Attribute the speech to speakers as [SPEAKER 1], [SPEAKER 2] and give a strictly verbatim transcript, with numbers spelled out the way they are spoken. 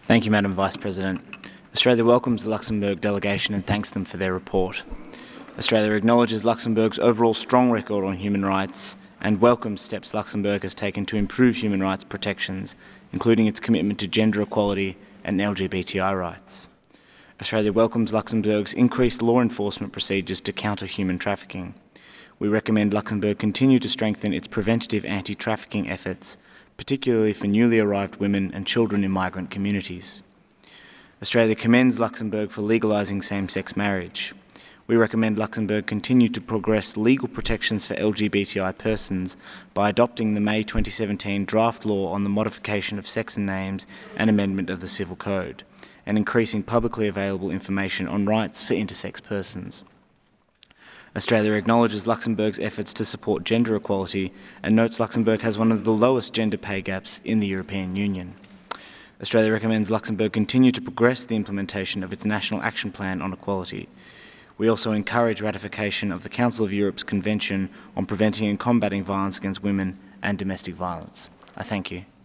[SPEAKER 1] Thank you, Madam Vice-President. Australia welcomes the Luxembourg delegation and thanks them for their report. Australia acknowledges Luxembourg's overall strong record on human rights and welcomes steps Luxembourg has taken to improve human rights protections, including its commitment to gender equality and L G B T I rights. Australia welcomes Luxembourg's increased law enforcement procedures to counter human trafficking. We recommend Luxembourg continue to strengthen its preventative anti-trafficking efforts, particularly for newly arrived women and children in migrant communities. Australia commends Luxembourg for legalising same-sex marriage. We recommend Luxembourg continue to progress legal protections for L G B T I persons by adopting the May twenty seventeen draft law on the modification of sex and names and amendment of the Civil Code, and increasing publicly available information on rights for intersex persons. Australia acknowledges Luxembourg's efforts to support gender equality and notes Luxembourg has one of the lowest gender pay gaps in the European Union. Australia recommends Luxembourg continue to progress the implementation of its National Action Plan on Equality. We also encourage ratification of the Council of Europe's Convention on Preventing and Combating Violence Against Women and Domestic Violence. I thank you.